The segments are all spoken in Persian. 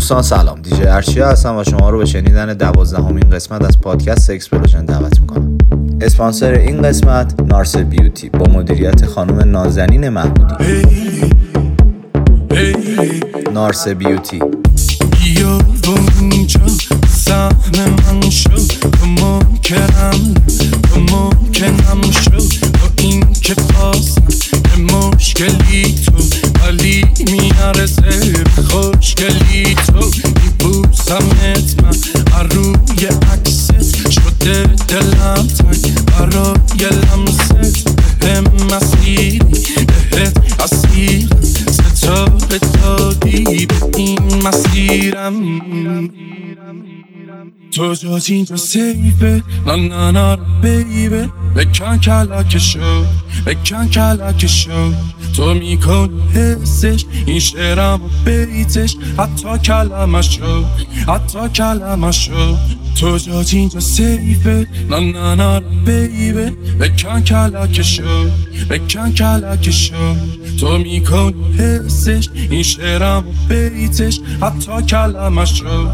دوستان سلام، دیجی ارشیا هستم و شما رو به شنیدن 12مین قسمت از پادکست اکسپلوژن دعوت میکنم. اسپانسر این قسمت نارس بیوتی با مدیریت خانم نازنین محمودی. نارس بیوتی. بیا اونجا سهم من شو، تو ممکنم شو، با این که پاسم به مشکلی تو ولی میارزه به خوشگلی تو. میبوسمت من روی عکست، شده دلم تنگ برای لمست. بهم مسیری بهت اسیر، ستاره دادی به این مسیرم. تو جز اینجا سیفه، نه بیبه. بکن کلک شو، تو میکن حسش این شعرم و بیتش، حتی کلمه شو. تو جز اینجا سیفه، نه بیبه. بکن کلک شو، تو میکن حسش این شعرم و بیتش، حتی کلمه شو.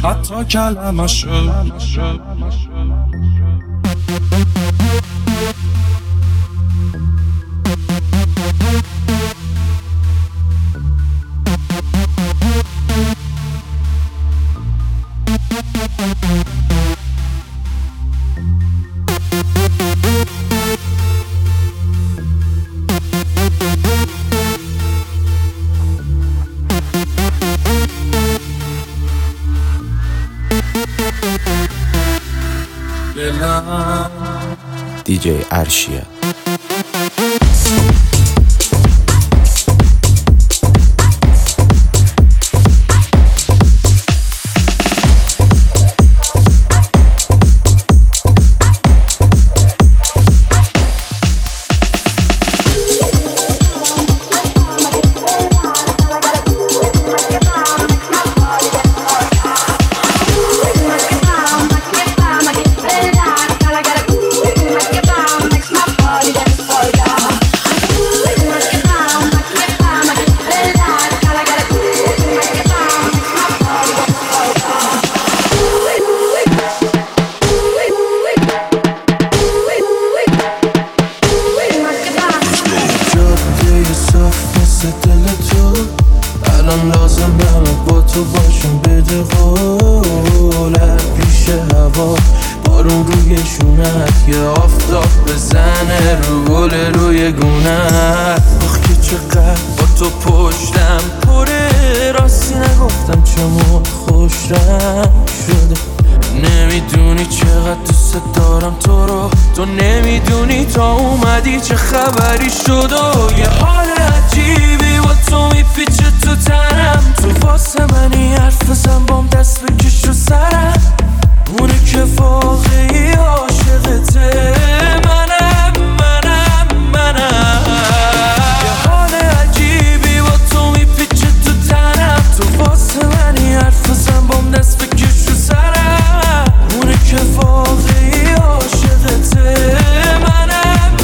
دیجی ارشیا. نمیدونی چقدر دوست دارم تو رو، تو نمیدونی تا اومدی چه خبری شد. و یه حال عجیبی با تو میپیچه تو تنم، تو واسه منی حرف بزن بام دست بکش رو سرم. اونه که واقعی عاشقته منم. یه حال عجیبی با تو میپیچه تو تنم، تو واسه منی حرف بزن بام دست بکش رو سرم. اونه که واقعی عاشقته منم.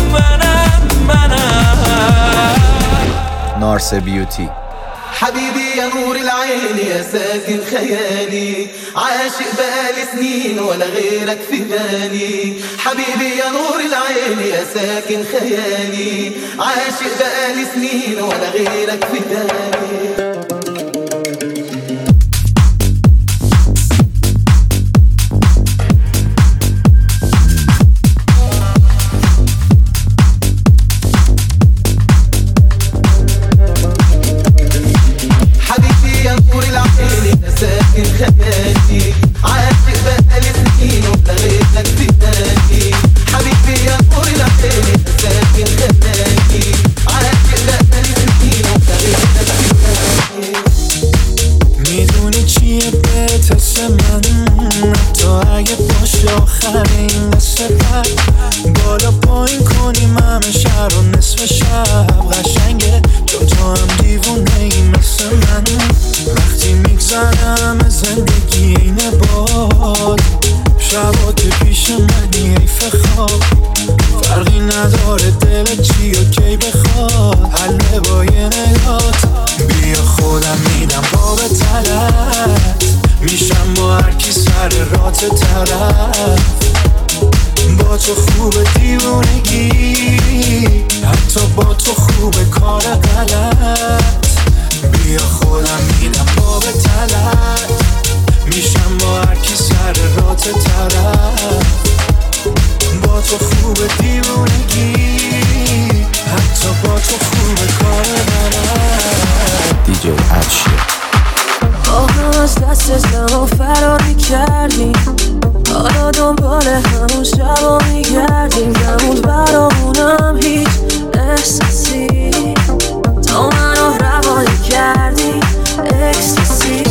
نارس بیوتی. حبيبي يا نور العين يا ساكن خيالي، عاشق بقالي سنين ولا غيرك في بالي. حبيبي يا نور العين يا ساكن خيالي، عاشق بقالي سنين ولا غيرك في بالي. خيالي عاشق بقالي سنين ولا غيرك في بالي. حبيبي يا نور العين ساكن خيالي، عاشق بقالي سنين ولا غيرك في بالي. میدونی چیه بهتس من، حتی اگه باشه آخر این قصه بر بالا پایین کنیم همه شهر و نصف شب. قشنگه چون تو هم دیوونه ای مثل من، وقتی میگذرم زندگی اینه باد. شبا که پیش منی حیف خواب، فرقی معنی نداره دلت چی و کی بخواد حل با یه نگات. بیا خودم میدم باب طلب، میشم با هرکی سر رات طرف. با تو خوبه دیوونگی، حتی با تو خوبه کار غلط. بیا خودم میدم باب طلب، میشم با هرکی سر رات طرف. با تو خوبه دیوونگی، حتی با تو خوبه کار غلط. دیجی ارشیا. با هم از دست زمان فرار میکردیم، حالا دنبال همون شبا میگردیم. نموند برامونم هیچ احساسی، تو منو روانی کردی اکستاسی.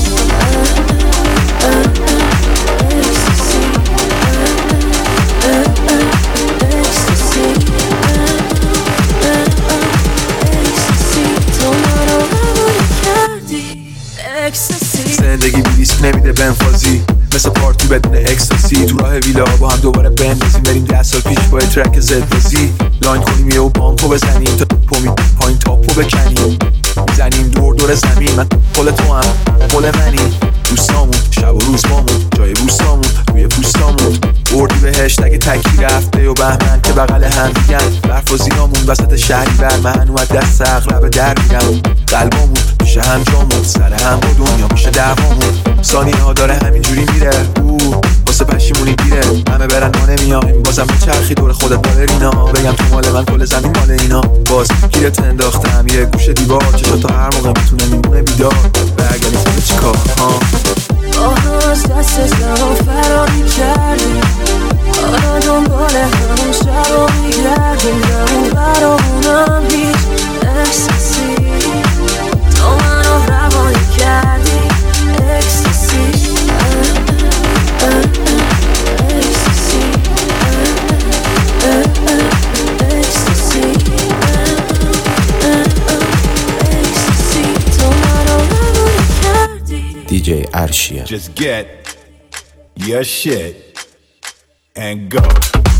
زندگی بی ریسک نمیده بنفازی، مثل پارتی بدون اکستاسی. تو راه ویلا با هم دوباره بندازیم، بریم 10 سال پیش با ترک زدبازی. لاین کنیم یه و بانکو بزنیم، تا پومی پایین تاپو بکنیم. میزنیم دور دور زمین، من پل تو هم پل منی. دوستامون شب و روز بامون، جای بوستامون روی پوستامون. بردی بهشت اگه تکی رفته و بهمن که بغل هم دیگن. برف و زیرامون وسط شهری برمهن، اومد دست اغلب در میرم. قلبامون میشه هم جامون، سر هم با دنیا میشه دعوامون. ثانیه ها داره همینجوری میره، واسه پشیمونی گیره. همه برن ما نمیایم، بازم چرخی دور خودت بالرینا. بگم تو مال من کل زمین مال اینا. باز گیرت انداختم یه گوشه دیوار، چشا تا هر موقع میتونه میمونه بیدار. برگردی خودت چیکار با هم از دست زمان فرار میکردیم، حالا دنبال همون شبا میگردیم. نمون برامونم هیچ احساسی، تو منو روانی کردی اکستاسی. دیجی ارشیا. Just get your shit and go.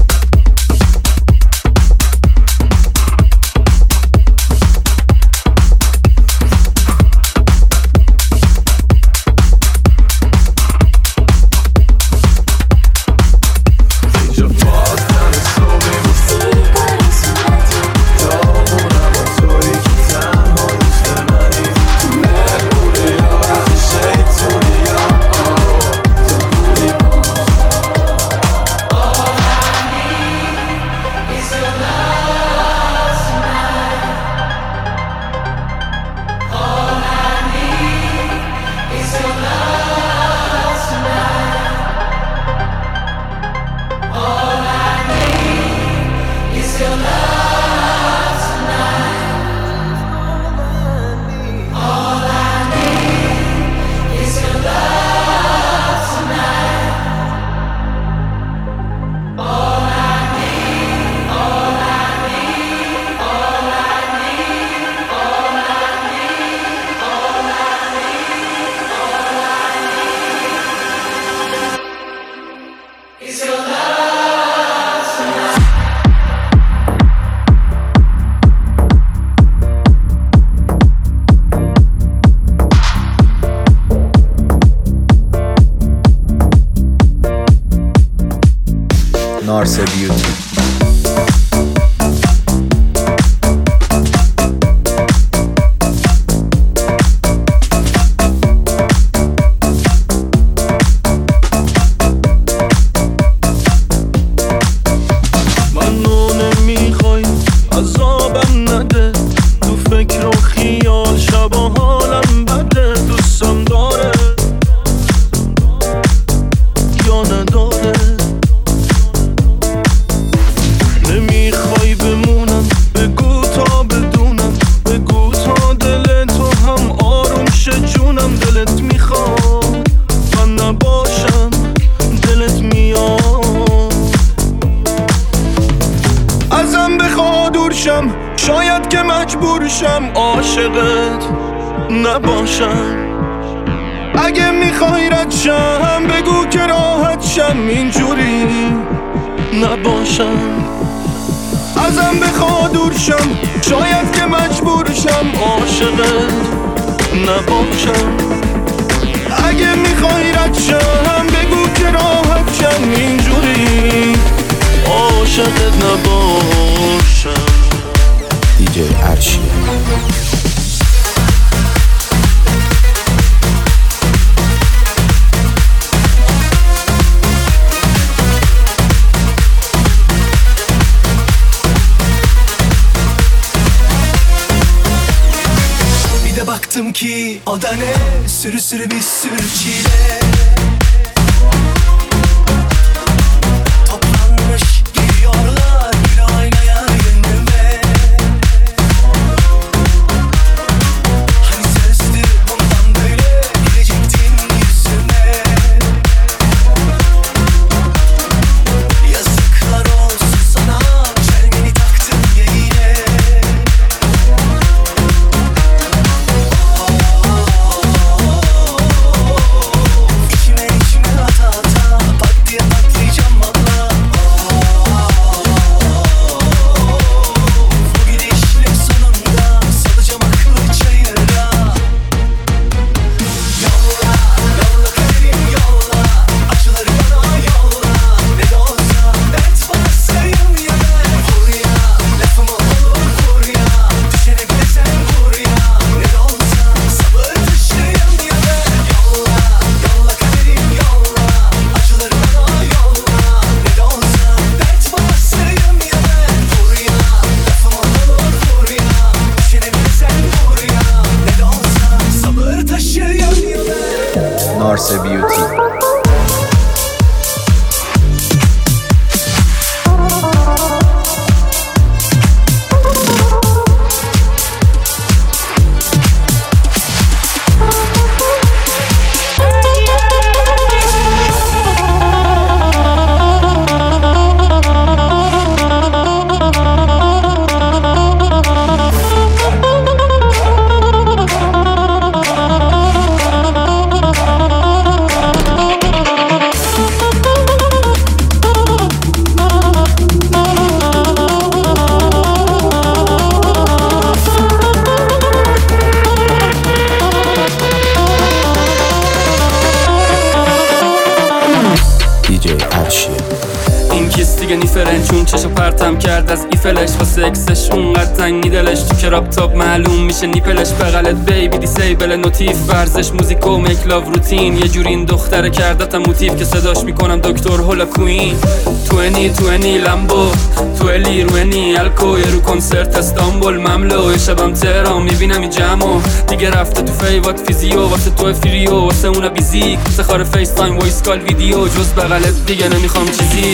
نارسه بیوتی. منو نمیخوای عذابم نده، تو فکر و خیال شبا حالم بده. دوستم داره یا نداره، نمیخوای بمونم بگو تا بدونم. بگو تا دل تو هم آروم شه جونم. دلت میخواد من نباشم، دلت میاد ازم بخواد دور شم. شاید که مجبور شم عاشقت نباشم. اگه میخوای رد شم بگو که راحت شم، اینجوری نباشم. بازم بخواد دورشم، شاید که مجبورشم عاشقت نباشم. اگه میخوای ردشم بگو که راحت شم، اینجوری عاشقت نباشم. دیجی عرشیه. Baktım ki o da ne, sürü sürü bir sürü çile toplanmış geliyorlar bir aynaya önüme. Hani sözdü bundan böyle gelecektin yüzüme. Yazıklar olsun sana, çelmeni taktın ya yine. نارس بیوتی. این کیس دیگه نیفرن چون چشو پرتم کرد از ایفلش واسه اکسش اونقدر تنگی دلش تو کراب تاپ معلوم میشه نیپلش بغلت بیبی دیسیبل نوتیف ورزش موزیک و میکلاو روتین یه جوری این دختره کردتم موتیف که صداش میکنم دکتر هولا کوین 20 لامبو تو الی روینی الکو یه رو کنسرت استانبول مملو یه شبم تهران میبینم این جمعو دیگه رفته تو فیوات فیزیو واسه تو فریو واسه اونا بیزیک واسه خار فیس تایم وایس کال ویدیو جز بغلت دیگه نمیخوام چیزی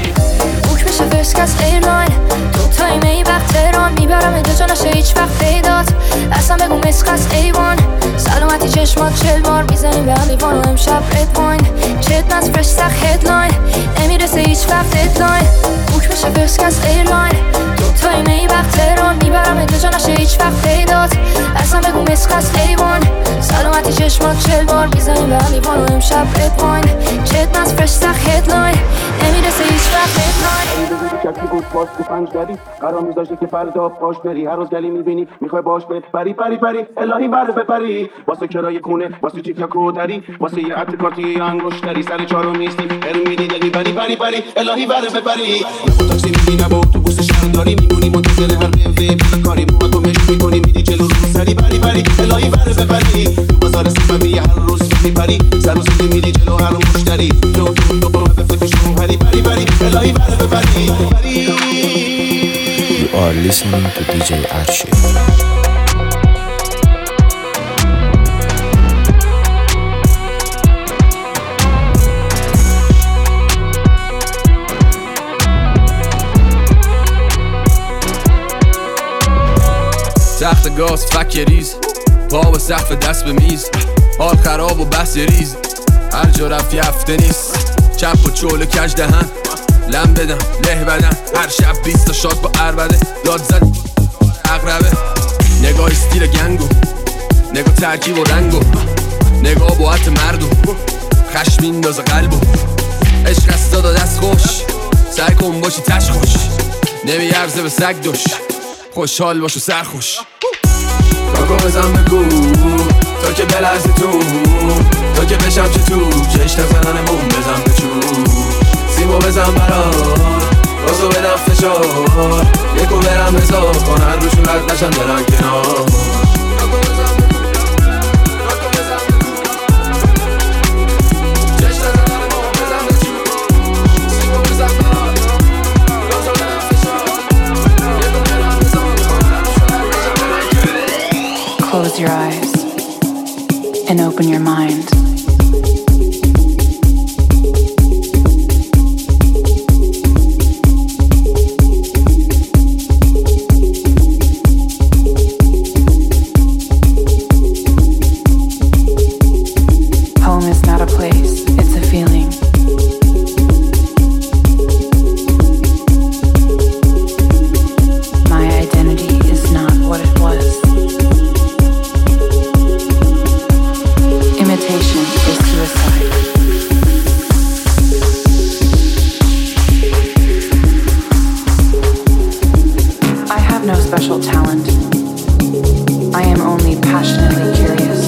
بوک میشه فرست کس ایرلاین تو تایمه وقت تهران میبرم اینجا جا نشه هیچ وقت پیدات اصلا بگو مسخص ایوان سلامتی چشمات 40 بار میزنیم به لیوان و امشب رد واین چت نز فرش سخ هدلاین نمیرسه هیچ وقت ددلاین بوک میشه فرست کس ایرلاین تو تایمه وقت تهران میبرم اینجا جا نشه هیچ وقت پیدات اصلا بگو مسخص ایوان سلامتی چشمات 40 بار میزنیم به لیوان و امشب رد واین چت نز فرش سخ هدلاین نمیرسه هیچ وقت ددلاین چکی بود باز تو پنج داری قرار میذاشتی که فردا باش بری هر روز گلی میبینی میخوای باش بری پری الهی بره بپری واسه کرای خونه واسه چیکا کودری واسه یه عطر کارتی انگشتری سر چهارم نیستی بریم میدی بری الهی بره بپری نبود تاکسی میبینی نبود اتوبوس شهرداری میمونی منتظر هر BMW کاری تو مش میکنی میدی جلو رو سری بری الهی بره بپری تو بازار سفری هر روز میپری سر و سری میدی جلو هر مشتری تو به فکر بری الهی بره بپری. You are listening to DJ Archie. تخت گاز فک ریز پا به سقف دست به میز حال خراب و بس ریز هر جا رفتی هفته نیست چپ و چول کج دهن لم بدم له بدن هر شب 20 تا شات با عربده داد زد اقربه نگاه استیل گنگو نگاه ترکیب و رنگو نگاه با عط مردم خشم میندازه قلبو عشق است داد دست خوش سعی کن باشی تش خوش نمیارزه به سگ دوش، خوشحال باش و سرخوش. کاکو بزن بگو تا که بلرزی تا که بشم چه تو چشت زدنمون بزن به چون سیمو بزن برام رازو بدم فشار یکو برم بزار کنن روشون رد نشن برن کنار. Close your eyes and open your mind. Home is not a place, it's a feeling. My identity is not what it was. Imitation is suicide. I have no special talent. I am only passionately curious.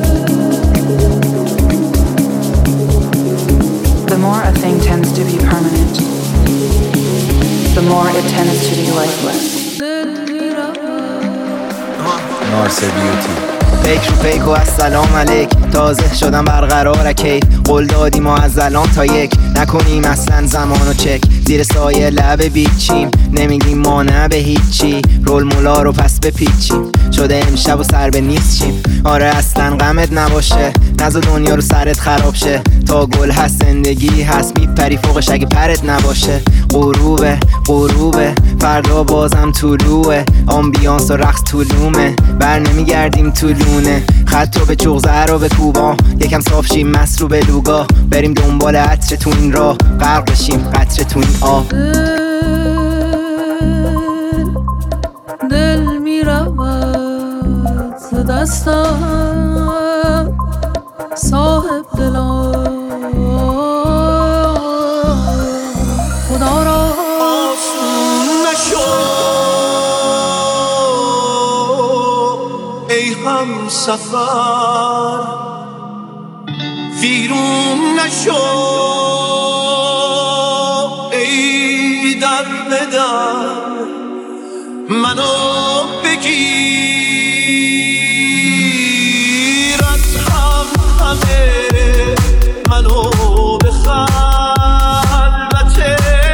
The more a thing tends to be permanent, the more it tends to be lifeless. نارسه بیوتی. فکر و فیک و السلام علیک، تازه شدم برقرار کیف، قول دادیم ما از الان تا یک، نکنیم اصلا زمانو چک، زیر سایه لب بیچیم، نمیگیم ما نه به هیچی، رول مولا رو پس بپیچیم، شده امشب و سر به نیست چیم، آره اصلا غمت نباشه، نزا دنیا رو سرت خراب شه، تا گل هست زندگی هست، میپری فوقش اگه پرت نباشه، غروبه غروبه فردا بازم طلوعه، آمبیانس و رقص طولومه، بر نمیگردیم طولونه، خط رو به چغزه رو به کوبا، یکم صاف شیم مست رو به لوگا، بریم دنبال عطر تو این راه، غرق بشیم قطره تو این آب. دل میرود ز دستم صاحب دلم خدا را آسون نشو ای هم سفر، ویرون نشو ای در بدر، منو بگیر از هم همه، منو به خلوت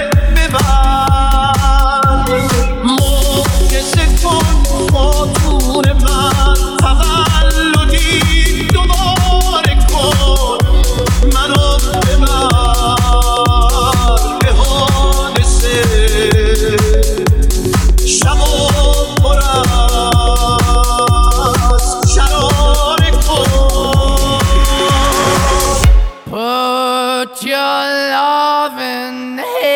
ببر، معجزه کن خاطور من، تولدی دوباره کن، منو ببر به حادثه شب و پر از شراره کن. Put your loving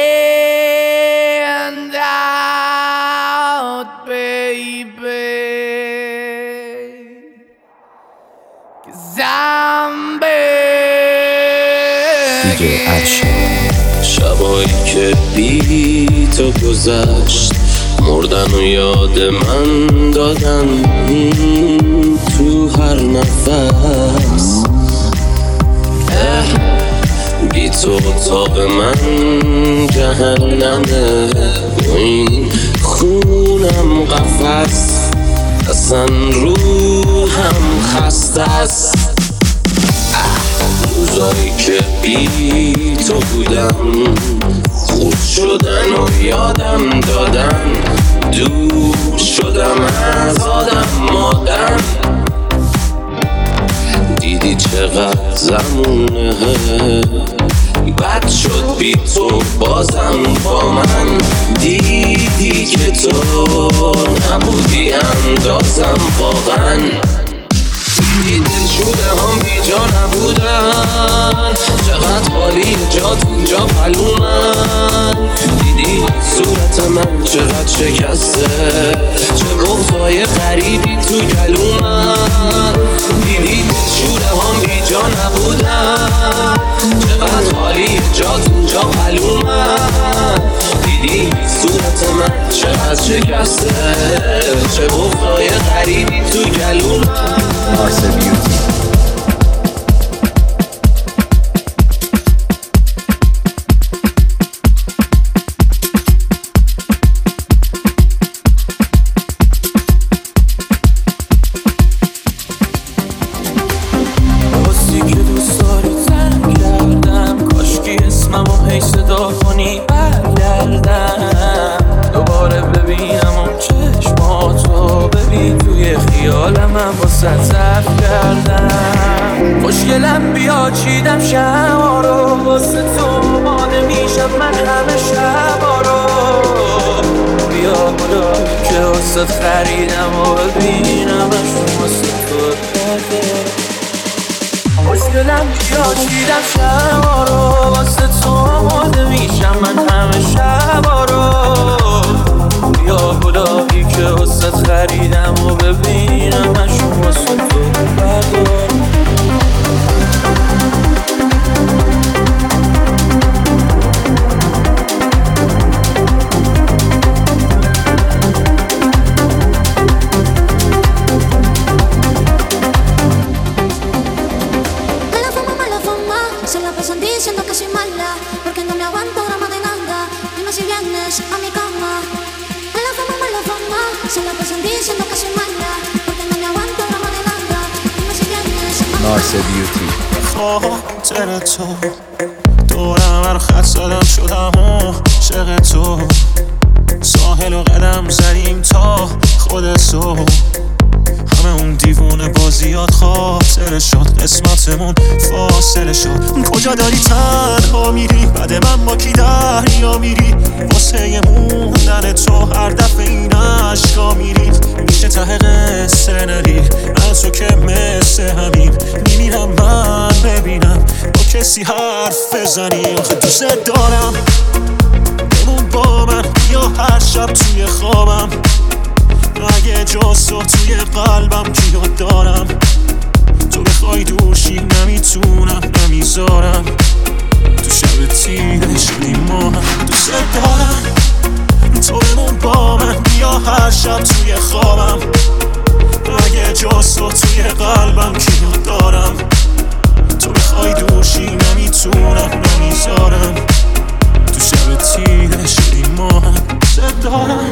hand out, baby, 'cause I'm شبایی که بی تو گذشت، مردن و یاد من دادن تو هر نفس، بی تو اتاق من جهنمه و این خونم قفس، اصلا روحم خسته است. روزایی که بی تو بودم خود شدن و یادم دادن، دور شدم از آدم مادم، دیدی چقدر زمونه بد شد بی تو بازم با من، دیدی که تو نبودی اندازم واقعا، دیدی دلشوره هم بی جا نبودن، چقدر حالی جات اینجا پلومن، دیدی صورت من چقدر شکسته، چه بغضای غریبی تو گلومن، دیدی دلشوره هم بی جا نبودن، چقدر حالی جات اینجا پلومن، دیدی صورت من از شکسته چه بغضای غریبی تو گلونم. نارسل بیوتی. خوشگلم بیا چیدم شما رو واسه تو آماده میشم من همه شبا رو. بیا بلا که واسه خریدم و ببینمش واسه تو برده. خوشگلم بیا چیدم شما رو واسه تو آماده میشم من همه شبا رو. بیا بلا که واسه خریدم و ببینمش واسه تو برده. نارسل بیوتی. خاطر تو دورم هر خط زدم شدم عاشق تو. ساحل و قدم زدیم تا خود تو. همه اون دیوونه بازیات خاطر شد قسمتمون فاصله شد. کجا داری تنها میری بعد من با کی دریا میری. واسه موندن تو هر دفعه این عشقا میری. میشه ته قصه نری از تو که مثل همین میمیرم من ببینم با کسی حرف بزنی. آخه دوست دارم بمون با من یا هر شب توی خوابم. اگه جز تو توی قلبم کیو دارم. تو بخوای دوشی نمیتونم نمیذارم. تو شب تیره شدیم ما هم دوست دارم. تو بمون با من یا هر شب توی خوابم. اگه جز تو توی قلبم کیو دارم. تو بخوای دوشی نمیتونم نمیذارم. تو شب تیره شدیم ما هم دوست دارم.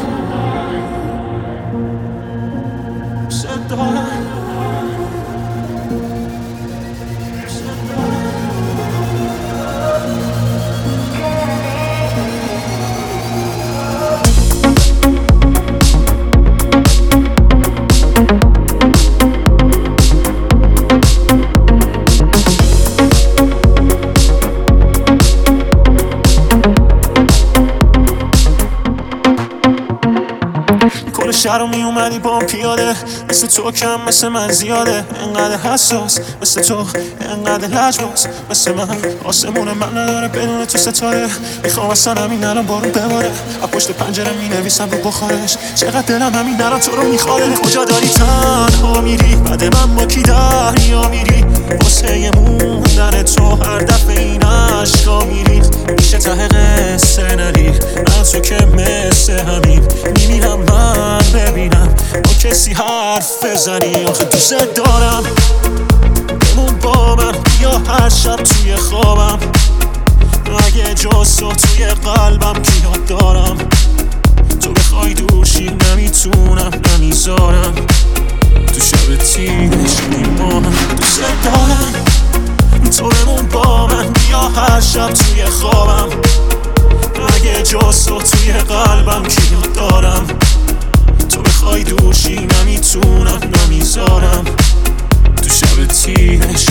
شهر می اومدی با پیاده. مثل تو کم مثل من زیاده. انقدر حساس مثل تو انقدر لجباز مثل من. آسمون من نداره بدون تو ستاره. میخوام اصلا همین الان بارون بباره. از پشت پنجره می نویسم رو بخارش. چقدر دلم همین الان تو رو میخواره. کجا داری تنها میری بعد من با کی دریا میری. واسه موندن تو هر دفعه این عشقا میری. میشه ته قصه نری از تو که مثل همین میمیرم من ببینم با کسی حرف بزنی. آخه دوست دارم بمون با من یا هر شب توی خوابم. اگه جز تو توی قلبم کیو دارم. تو بخوای دوشی نمیتونم نمیذارم. تو شب تیره شدیم ما هم دوست دارم. تو بمون با من یا هر شب توی خوابم. اگه جز تو توی قلبم کیو دارم. تو بخوای دوشی نمیتونم نمیذارم. تو شب تیره